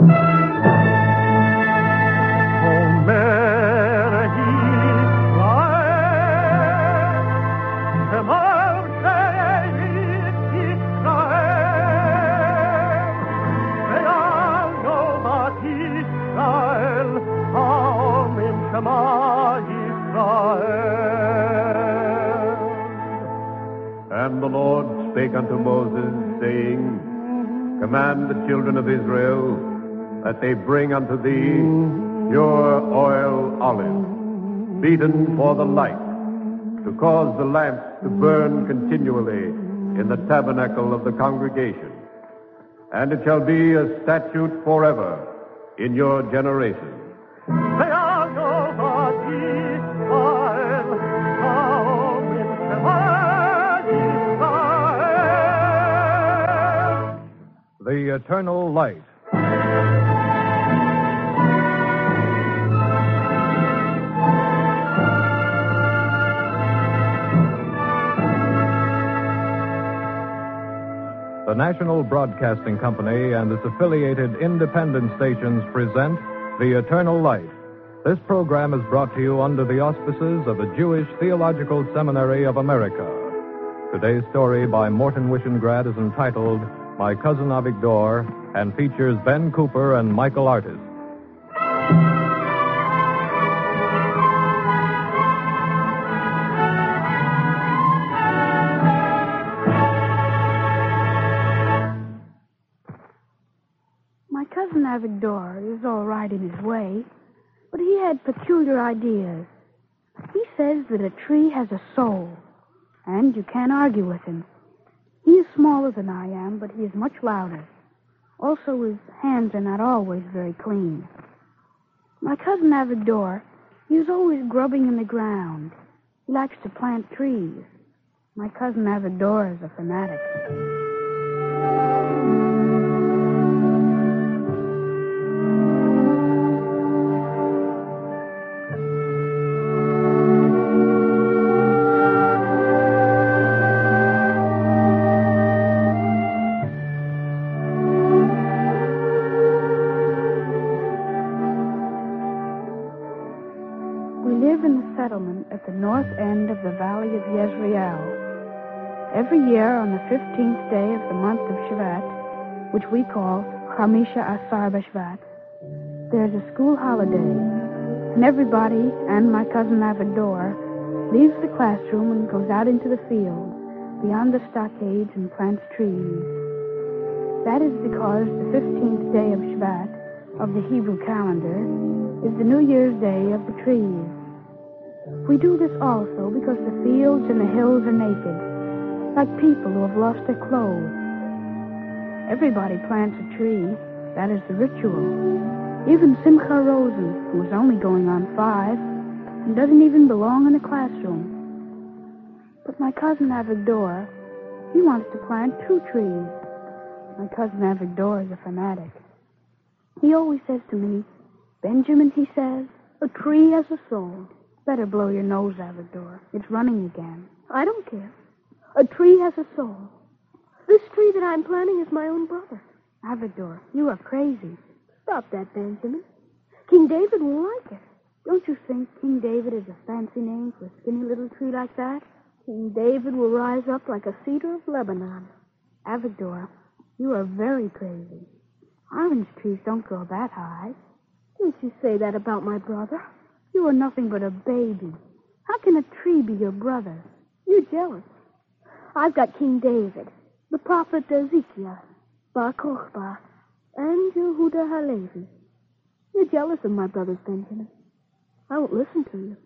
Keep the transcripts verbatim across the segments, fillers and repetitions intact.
And the Lord spake unto Moses, saying, Command the children of Israel that they bring unto thee pure oil olive, beaten for the light, to cause the lamps to burn continually in the tabernacle of the congregation. And it shall be a statute forever in your generation. The Eternal Light. The National Broadcasting Company and its affiliated independent stations present The Eternal Light. This program is brought to you under the auspices of the Jewish Theological Seminary of America. Today's story by Morton Wishengrad is entitled My Cousin Avigdor, and features Ben Cooper and Michael Artis. My cousin Avigdor is all right in his way, but he had peculiar ideas. He says that a tree has a soul, and you can't argue with him. He is smaller than I am, but he is much louder. Also, his hands are not always very clean. My cousin Avigdor, he is always grubbing in the ground. He likes to plant trees. My cousin Avigdor is a fanatic. At the north end of the valley of Yezreel. Every year on the fifteenth day of the month of Shvat, which we call Chamisha Asar B'Shvat, there's a school holiday, and everybody, and my cousin Avigdor, leaves the classroom and goes out into the fields, beyond the stockades, and plants trees. That is because the fifteenth day of Shvat, of the Hebrew calendar, is the New Year's Day of the trees. We do this also because the fields and the hills are naked, like people who have lost their clothes. Everybody plants a tree. That is the ritual. Even Simcha Rosen, who is only going on five, and doesn't even belong in the classroom. But my cousin Avigdor, he wants to plant two trees. My cousin Avigdor is a fanatic. He always says to me, Benjamin, he says, a tree has a soul. Better blow your nose, Avigdor. It's running again. I don't care. A tree has a soul. This tree that I'm planting is my own brother. Avigdor, you are crazy. Stop that, Benjamin. King David will like it. Don't you think King David is a fancy name for a skinny little tree like that? King David will rise up like a cedar of Lebanon. Avigdor, you are very crazy. Orange trees don't grow that high. Didn't you say that about my brother? You are nothing but a baby. How can a tree be your brother? You're jealous. I've got King David, the prophet Ezekiel, Bar Kochba, and Yehuda Halevi. You're jealous of my brothers, Benjamin. I won't listen to you.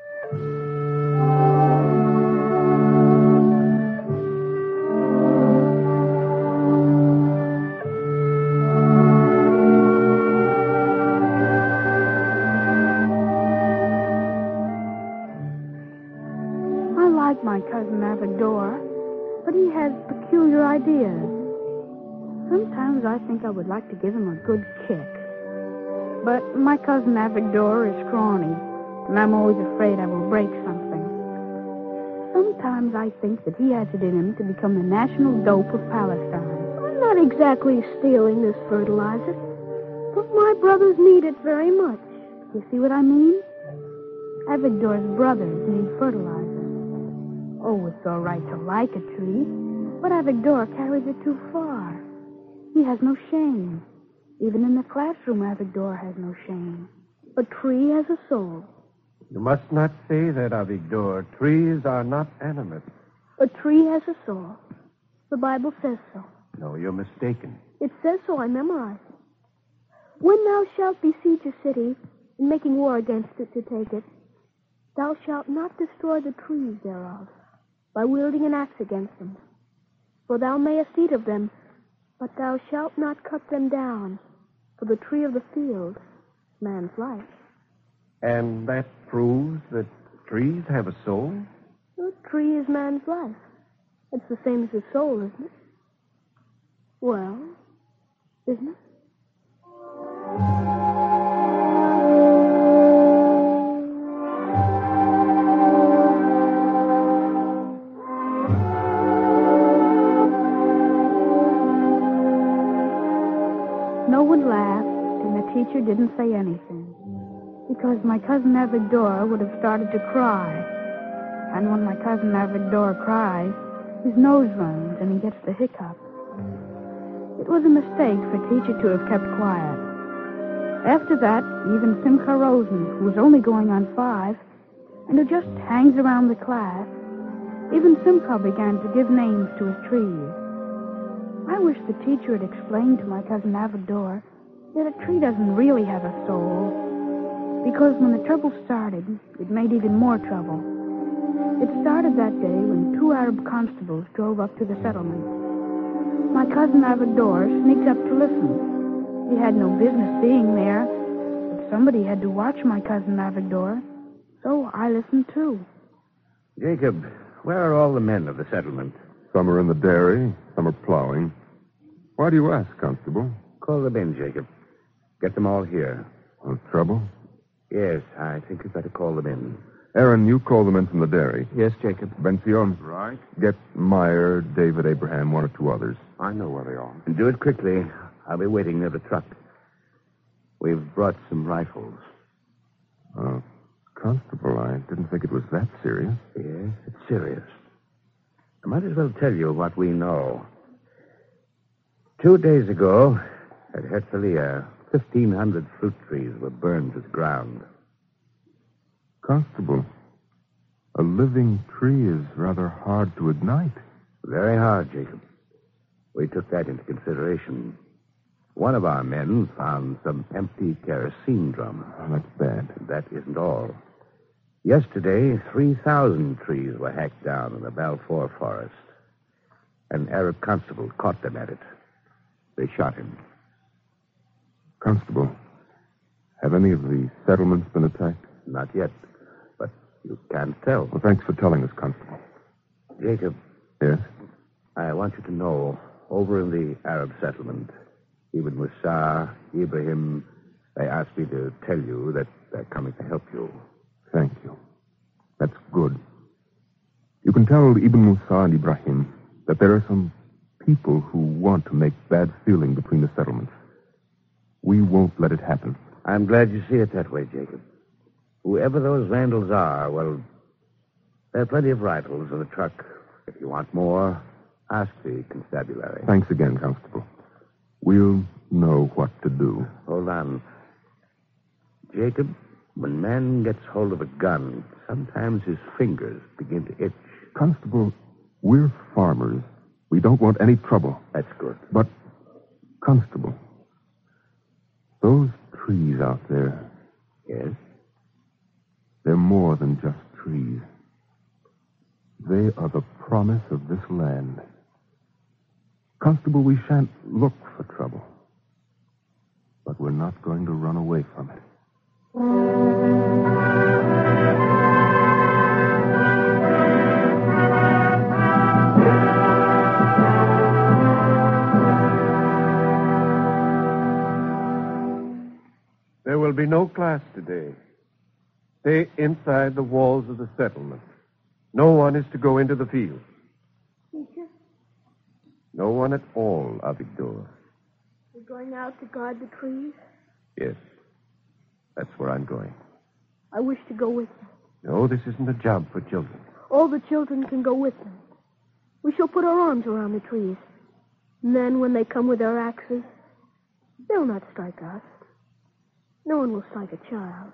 My cousin Avigdor, but he has peculiar ideas. Sometimes I think I would like to give him a good kick. But my cousin Avigdor is scrawny, and I'm always afraid I will break something. Sometimes I think that he has it in him to become the national dope of Palestine. I'm not exactly stealing this fertilizer. But my brothers need it very much. You see what I mean? Avigdor's brothers need fertilizer. Oh, it's all right to like a tree, but Avigdor carries it too far. He has no shame. Even in the classroom, Avigdor has no shame. A tree has a soul. You must not say that, Avigdor. Trees are not animate. A tree has a soul. The Bible says so. No, you're mistaken. It says so. I memorized it. When thou shalt besiege a city, in making war against it to take it, thou shalt not destroy the trees thereof, by wielding an axe against them. For thou mayest eat of them, but thou shalt not cut them down, for the tree of the field, man's life. And that proves that trees have a soul? The tree is man's life. It's the same as his soul, isn't it? Well, isn't it? No one laughed, and the teacher didn't say anything, because my cousin Avigdor would have started to cry. And when my cousin Avigdor cries, his nose runs and he gets the hiccup. It was a mistake for teacher to have kept quiet. After that, even Simcha Rosen, who was only going on five, and who just hangs around the class, even Simcha began to give names to his trees. I wish the teacher had explained to my cousin Avigdor that a tree doesn't really have a soul, because when the trouble started, it made even more trouble. It started that day when two Arab constables drove up to the settlement. My cousin Avigdor sneaked up to listen. He had no business being there, but somebody had to watch my cousin Avigdor, so I listened too. Jacob, where are all the men of the settlement? Some are in the dairy, some are plowing. Why do you ask, Constable? Call them in, Jacob. Get them all here. Oh, trouble? Yes, I think you'd better call them in. Aaron, you call them in from the dairy. Yes, Jacob. Benzion. Right. Get Meyer, David, Abraham, one or two others. I know where they are. And do it quickly. I'll be waiting near the truck. We've brought some rifles. Uh, Constable, I didn't think it was that serious. Yes, it's serious. I might as well tell you what we know. Two days ago, at Herzliya, fifteen hundred fruit trees were burned to the ground. Constable, a living tree is rather hard to ignite. Very hard, Jacob. We took that into consideration. One of our men found some empty kerosene drums. Oh, that's bad. That isn't all. Yesterday, three thousand trees were hacked down in the Balfour forest. An Arab constable caught them at it. They shot him. Constable, have any of the settlements been attacked? Not yet, but you can't tell. Well, thanks for telling us, Constable. Jacob. Yes? I want you to know, over in the Arab settlement, Ibn Musa, Ibrahim, they asked me to tell you that they're coming to help you. Thank you. That's good. You can tell Ibn Musa and Ibrahim that there are some people who want to make bad feeling between the settlements. We won't let it happen. I'm glad you see it that way, Jacob. Whoever those vandals are, well, there are plenty of rifles in the truck. If you want more, ask the constabulary. Thanks again, Constable. We'll know what to do. Hold on. Jacob, when man gets hold of a gun, sometimes his fingers begin to itch. Constable, we're farmers. We don't want any trouble. That's good. But, Constable, those trees out there... Yes? They're more than just trees. They are the promise of this land. Constable, we shan't look for trouble. But we're not going to run away from it. There will be no class today. Stay inside the walls of the settlement. No one is to go into the field. Teacher, No one at all, Avigdor. we're going out to guard the trees. Yes. That's where I'm going. I wish to go with you. No, this isn't a job for children. All the children can go with me. We shall put our arms around the trees. And then when they come with their axes, they'll not strike us. No one will strike a child.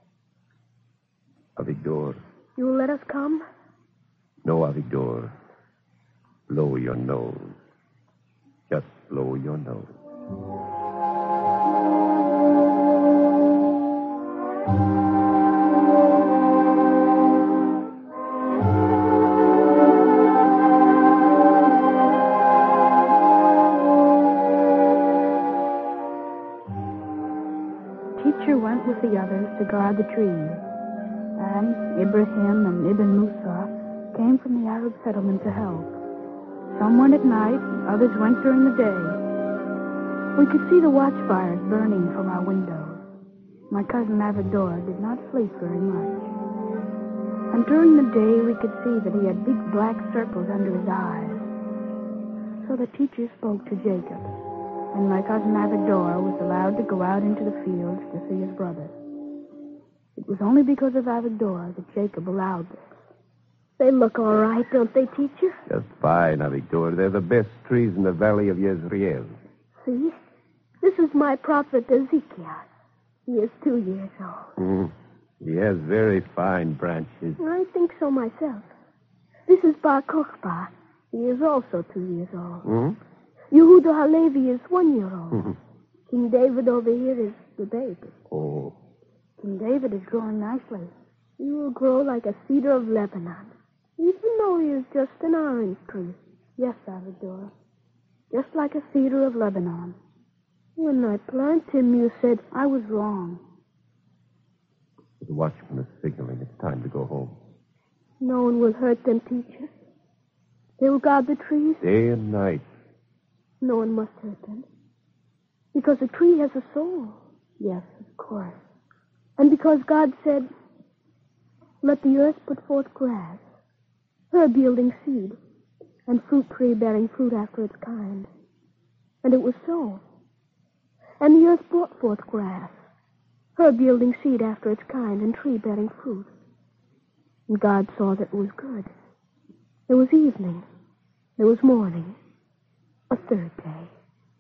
Avigdor. You will let us come? No, Avigdor. Blow your nose. Just blow your nose. Teacher went with the others to guard the trees, and Ibrahim and Ibn Musa came from the Arab settlement to help. Some went at night, others went during the day. We could see the watchfires burning from our windows. My cousin Avigdor did not sleep very much. And during the day, we could see that he had big black circles under his eyes. So the teacher spoke to Jacob, and my cousin Avigdor was allowed to go out into the fields to see his brother. It was only because of Avigdor that Jacob allowed this. They look all right, don't they, teacher? Just fine, Avigdor. They're the best trees in the valley of Yezreel. See? This is my prophet Ezekiel. He is two years old. Mm. He has very fine branches. I think so myself. This is Bar Kokhba. He is also two years old. Mm? Yehuda Halevi is one year old. Mm-hmm. King David over here is the baby. Oh. King David is growing nicely. He will grow like a cedar of Lebanon, even though he is just an orange tree. Yes, Avigdor. Just like a cedar of Lebanon. When I planted him, you said I was wrong. The watchman is signaling. It's time to go home. No one will hurt them, teacher. They will guard the trees. Day and night. No one must hurt them. Because a tree has a soul. Yes, of course. And because God said, let the earth put forth grass, herb yielding seed, and fruit tree bearing fruit after its kind. And it was so. And the earth brought forth grass, herb yielding seed after its kind, and tree bearing fruit. And God saw that it was good. There was evening. There was morning. A third day.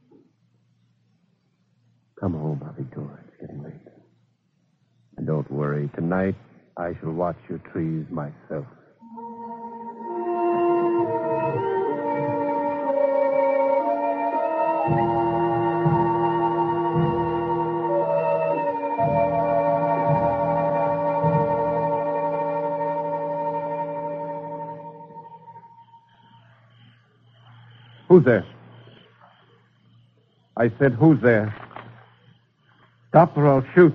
Come home, Avigdor. It's getting late. And don't worry. Tonight, I shall watch your trees myself. Who's there? I said, who's there? Stop or I'll shoot.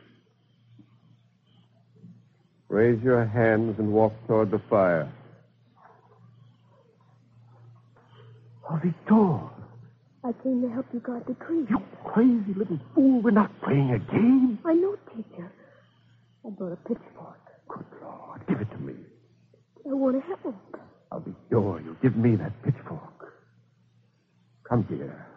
Raise your hands and walk toward the fire. Avigdor. I came to help you guard the trees. You crazy little fool. We're not playing a game. I know, teacher. I brought a pitchfork. Good Lord. Give it to me. I want to help. Avigdor, you give me that pitchfork. Come here.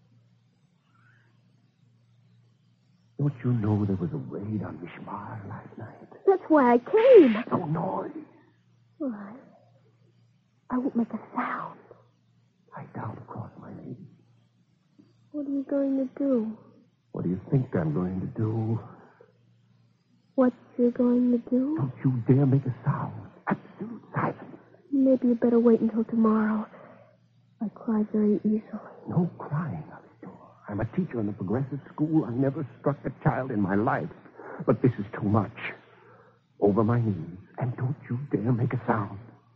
Don't you know there was a raid on Mishmar last night? That's why I came. No noise. Why? I won't make a sound. Lie down across my knees. What are you going to do? What do you think I'm going to do? What you're going to do? Don't you dare make a sound. Absolute silence. Maybe you better wait until tomorrow. I cry very easily. No crying, Avigdor. I'm a teacher in a progressive school. I never struck a child in my life. But this is too much. Over my knees. And don't you dare make a sound.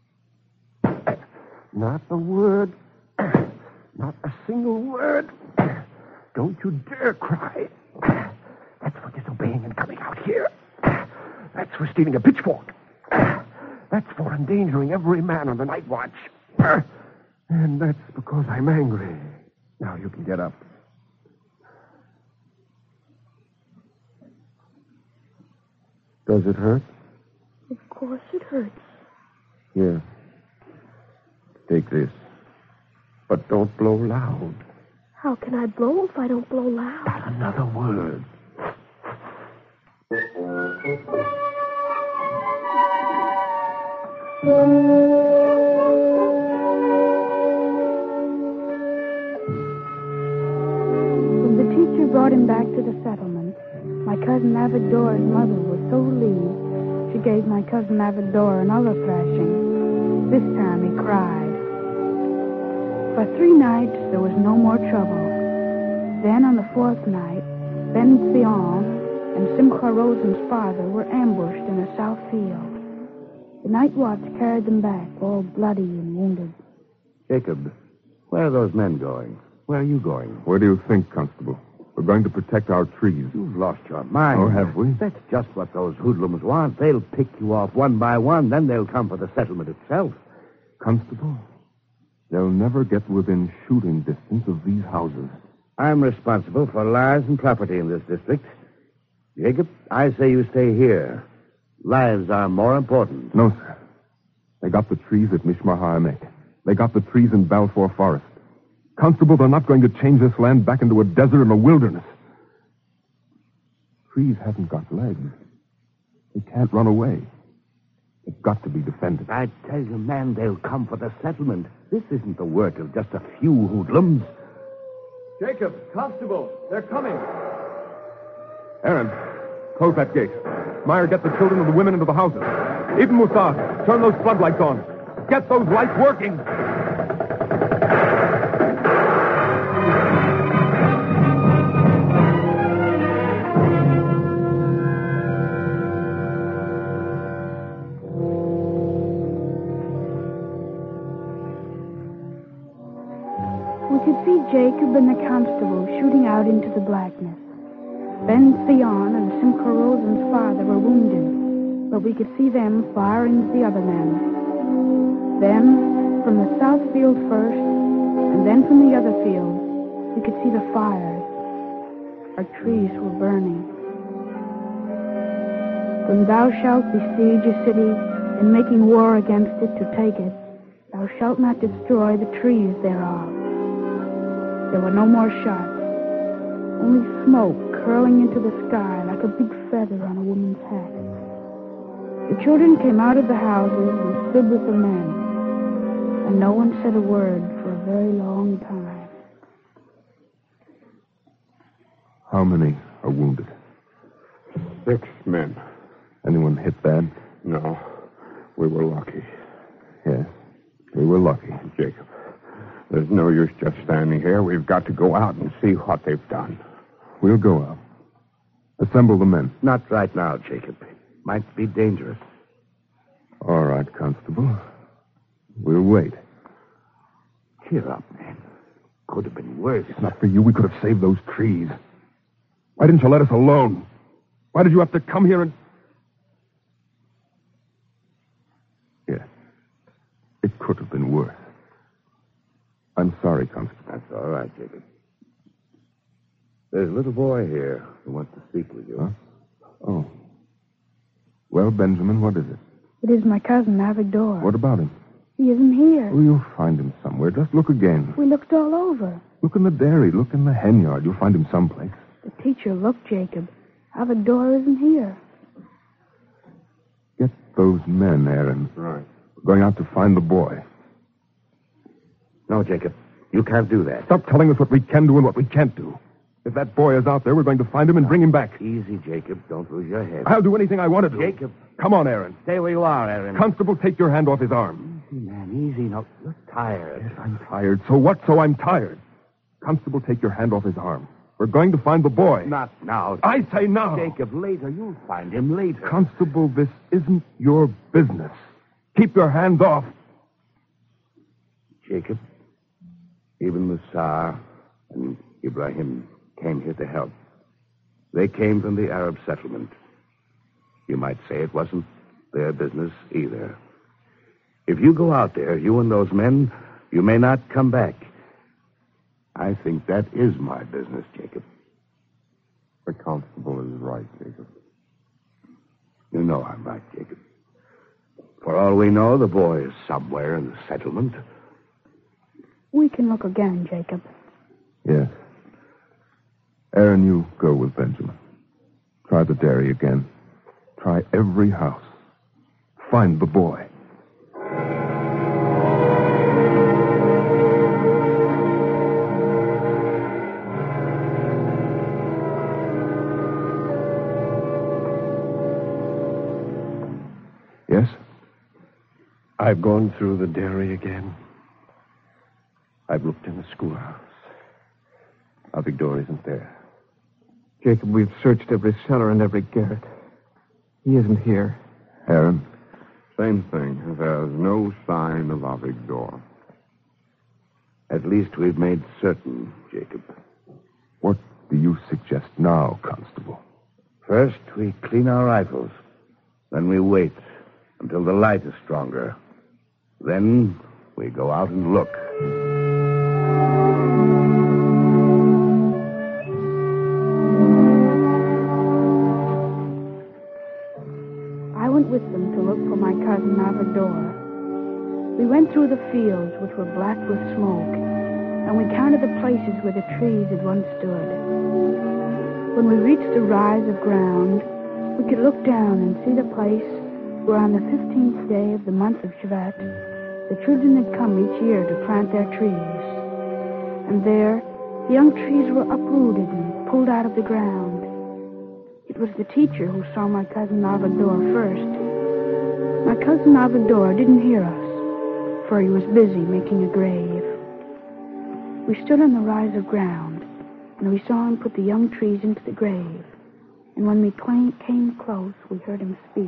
Not a word. Not a single word. Don't you dare cry. That's for disobeying and coming out here. That's for stealing a pitchfork. That's for endangering every man on the night watch. And that's because I'm angry. Now you can get up. Does it hurt? Of course it hurts. Here. Take this. But don't blow loud. How can I blow if I don't blow loud? Not another word. When the teacher brought him back to the settlement, my cousin Avigdor's mother was so relieved, she gave my cousin Avigdor another thrashing. This time he cried. For three nights, there was no more trouble. Then, on the fourth night, Ben Theon and Simcha Rosen's father were ambushed in a south field. The night watch carried them back, all bloody and wounded. Jacob, where are those men going? Where are you going? Where do you think, Constable? We're going to protect our trees. You've lost your mind. Oh, have we? That's just what those hoodlums want. They'll pick you off one by one, then they'll come for the settlement itself. Constable, they'll never get within shooting distance of these houses. I'm responsible for lives and property in this district. Jacob, I say you stay here. Lives are more important. No, sir. They got the trees at Mishmar HaEmek. They got the trees in Balfour Forest. Constable, they're not going to change this land back into a desert and a wilderness. Trees haven't got legs. They can't run away. They've got to be defended. I tell you, man, they'll come for the settlement. This isn't the work of just a few hoodlums. Jacob, Constable, they're coming. Aaron, close that gate. Meyer, get the children and the women into the houses. Ibn Musa, turn those floodlights on. Get those lights working. We could see Jacob and the constable shooting out into the blackness. Ben Theon and Simcha Rosen's father were wounded, but we could see them firing at the other men. Then, from the south field first, and then from the other field, we could see the fires. Our trees were burning. When thou shalt besiege a city, in making war against it to take it, thou shalt not destroy the trees thereof. There were no more shots, only smoke curling into the sky like a big feather on a woman's hat. The children came out of the houses and stood with the men, and no one said a word for a very long time. How many are wounded? Six men. Anyone hit bad? No, we were lucky. Yes, we were lucky. Jacob, there's no use just standing here. We've got to go out and see what they've done. We'll go out. Assemble the men. Not right now, Jacob. Might be dangerous. All right, Constable. We'll wait. Cheer up, man. Could have been worse. If not for you, we could have saved those trees. Why didn't you let us alone? Why did you have to come here and... Yes. It could have been worse. I'm sorry, Constable. That's all right, Jacob. There's a little boy here who wants to speak with you. Huh? Oh. Well, Benjamin, what is it? It is my cousin, Avigdor. What about him? He isn't here. Oh, you'll find him somewhere. Just look again. We looked all over. Look in the dairy. Look in the hen yard. You'll find him someplace. The teacher looked, Jacob. Avigdor isn't here. Get those men, Aaron. Right. We're going out to find the boy. No, Jacob. You can't do that. Stop telling us what we can do and what we can't do. If that boy is out there, we're going to find him and bring him back. Easy, Jacob. Don't lose your head. I'll do anything I want to do. Jacob. Come on, Aaron. Stay where you are, Aaron. Constable, take your hand off his arm. Easy, man. Easy. No, you're tired. Yes, I'm tired. So what? So I'm tired. Constable, take your hand off his arm. We're going to find the boy. Not now. I say now. Jacob, later. You'll find him later. Constable, this isn't your business. Keep your hands off. Jacob, Ibn Musa and Ibrahim came here to help. They came from the Arab settlement. You might say it wasn't their business either. If you go out there, you and those men, you may not come back. I think that is my business, Jacob. The constable is right, Jacob. You know I'm right, Jacob. For all we know, the boy is somewhere in the settlement. We can look again, Jacob. Yes. Aaron, you go with Benjamin. Try the dairy again. Try every house. Find the boy. Yes? I've gone through the dairy again. I've looked in the schoolhouse. Avigdor isn't there. Jacob, we've searched every cellar and every garret. He isn't here. Aaron? Same thing. There's no sign of Avigdor. At least we've made certain, Jacob. What do you suggest now, Constable? First, we clean our rifles. Then we wait until the light is stronger. Then we go out and look. I went with them to look for my cousin Avigdor. We went through the fields, which were black with smoke, and we counted the places where the trees had once stood. When we reached a rise of ground, we could look down and see the place where on the fifteenth day of the month of Shvat, the children had come each year to plant their trees. And there, the young trees were uprooted and pulled out of the ground. It was the teacher who saw my cousin Avigdor first. My cousin Avigdor didn't hear us, for he was busy making a grave. We stood on the rise of ground, and we saw him put the young trees into the grave. And when we came close, we heard him speak.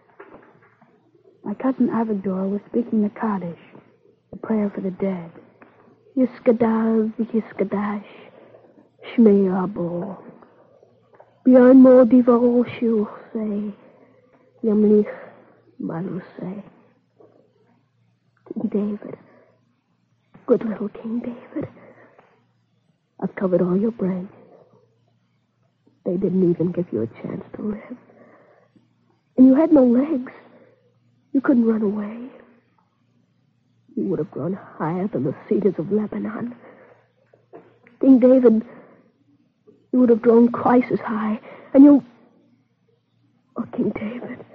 My cousin Avigdor was speaking the Kaddish, the prayer for the dead. Yiskadav Yiskadash Shmei Rabo B'yan Mo Divaro Shiuchsei Yamlich Malusei. King David, good little King David, I've covered all your branches. They didn't even give you a chance to live. And you had no legs. You couldn't run away. You would have grown higher than the cedars of Lebanon. King David, you would have grown twice as high, and you... Oh, King David.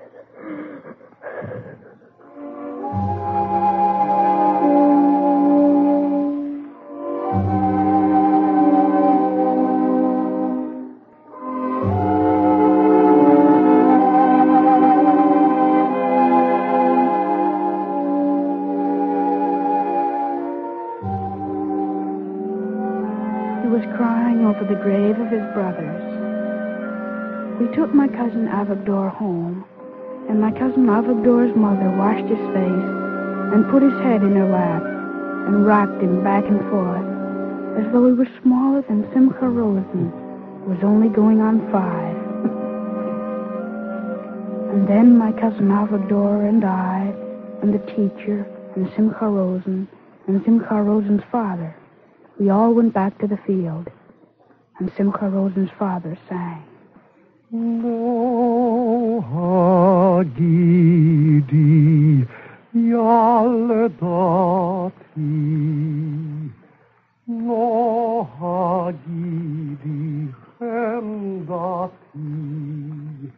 The grave of his brothers. We took my cousin Avigdor home, and my cousin Avigdor's mother washed his face and put his head in her lap and rocked him back and forth as though he were smaller than Simcha Rosen, who was only going on five. And then my cousin Avigdor and I and the teacher and Simcha Rosen and Simcha Rosen's father, we all went back to the field. And Simcha Rosen's father sang. Lo hagidi yaledati, lo hagidi chemdati.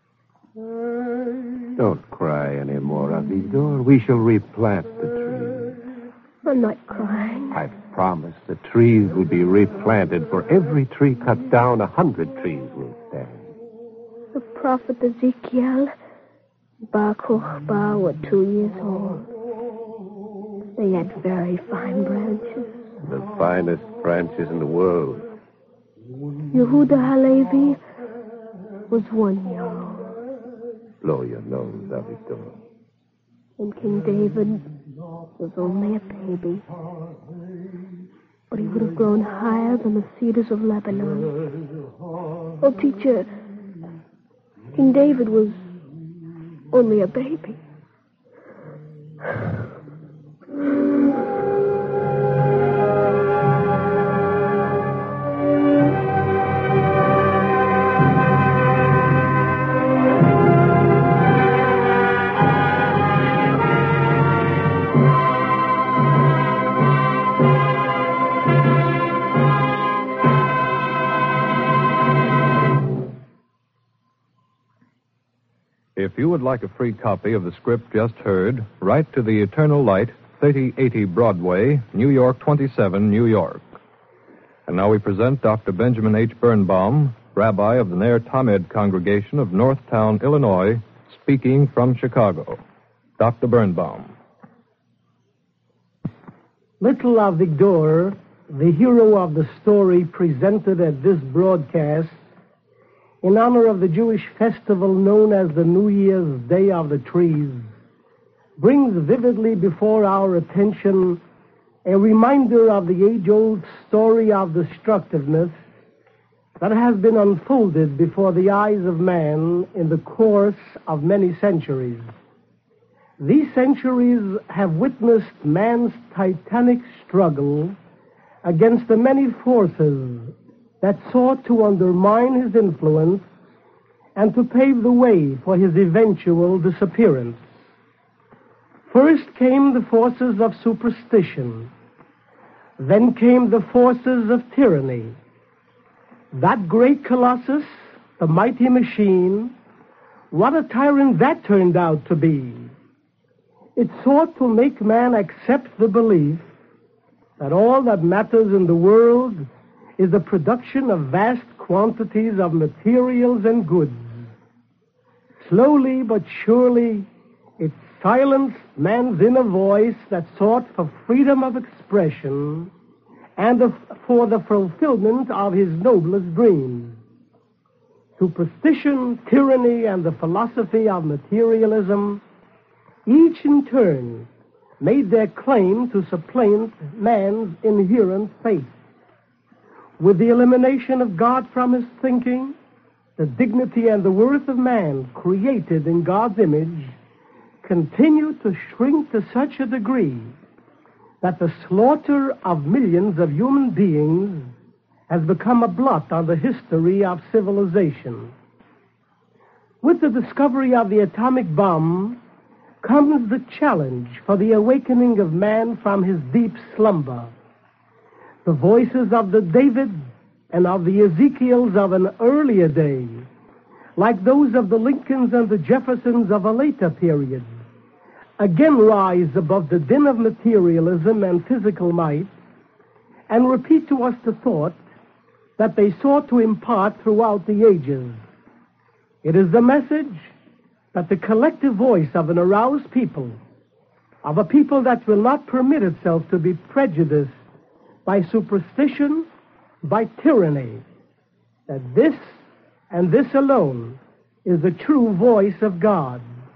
Don't cry anymore, Avigdor. We shall replant the trees. I'm not crying. I've promised the trees will be replanted. For every tree cut down, a hundred trees will stand. The prophet Ezekiel, Bar Kokhba, were two years old. They had very fine branches. The finest branches in the world. Yehuda Halevi was one year old. Blow your nose, Avigdor. And King David was only a baby. But he would have grown higher than the cedars of Lebanon. Oh, teacher, King David was only a baby. If you would like a free copy of the script just heard, write to the Eternal Light, thirty eighty Broadway, New York twenty-seven, New York. And now we present Doctor Benjamin H. Birnbaum, Rabbi of the Ner Tamed Congregation of Northtown, Illinois, speaking from Chicago. Doctor Birnbaum. Little Avigdor, the hero of the story presented at this broadcast, in honor of the Jewish festival known as the New Year's Day of the Trees, brings vividly before our attention a reminder of the age-old story of destructiveness that has been unfolded before the eyes of man in the course of many centuries. These centuries have witnessed man's titanic struggle against the many forces that sought to undermine his influence and to pave the way for his eventual disappearance. First came the forces of superstition. Then came the forces of tyranny. That great colossus, the mighty machine, what a tyrant that turned out to be. It sought to make man accept the belief that all that matters in the world is the production of vast quantities of materials and goods. Slowly but surely, it silenced man's inner voice that sought for freedom of expression and of, for the fulfillment of his noblest dreams. Superstition, tyranny, and the philosophy of materialism, each in turn, made their claim to supplant man's inherent faith. With the elimination of God from his thinking, the dignity and the worth of man, created in God's image, continue to shrink to such a degree that the slaughter of millions of human beings has become a blot on the history of civilization. With the discovery of the atomic bomb comes the challenge for the awakening of man from his deep slumber. The voices of the David and of the Ezekiels of an earlier day, like those of the Lincolns and the Jeffersons of a later period, again rise above the din of materialism and physical might and repeat to us the thought that they sought to impart throughout the ages. It is the message that the collective voice of an aroused people, of a people that will not permit itself to be prejudiced by superstition, by tyranny, that this and this alone is the true voice of God.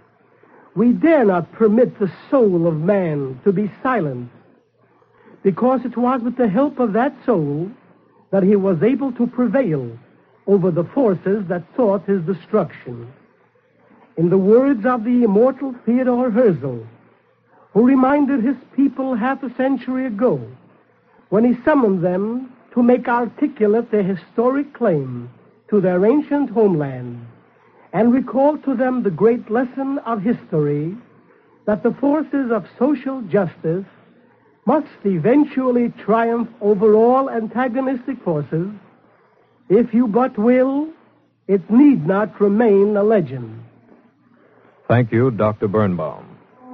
We dare not permit the soul of man to be silent, because it was with the help of that soul that he was able to prevail over the forces that sought his destruction. In the words of the immortal Theodore Herzl, who reminded his people half a century ago, when he summoned them to make articulate their historic claim to their ancient homeland, and recalled to them the great lesson of history that the forces of social justice must eventually triumph over all antagonistic forces. If you but will, it need not remain a legend. Thank you, Doctor Birnbaum.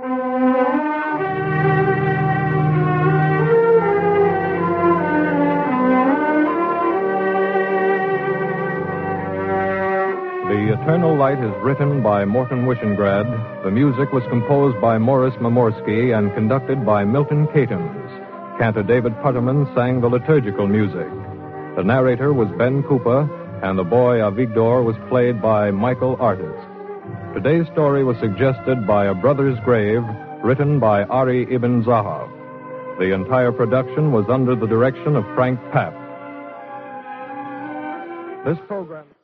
The Eternal Light is written by Morton Wishengrad. The music was composed by Morris Mamorsky and conducted by Milton Catons. Cantor David Putterman sang the liturgical music. The narrator was Ben Cooper, and the boy Avigdor was played by Michael Artist. Today's story was suggested by A Brother's Grave, written by Ari Ibn Zahav. The entire production was under the direction of Frank Papp. This program...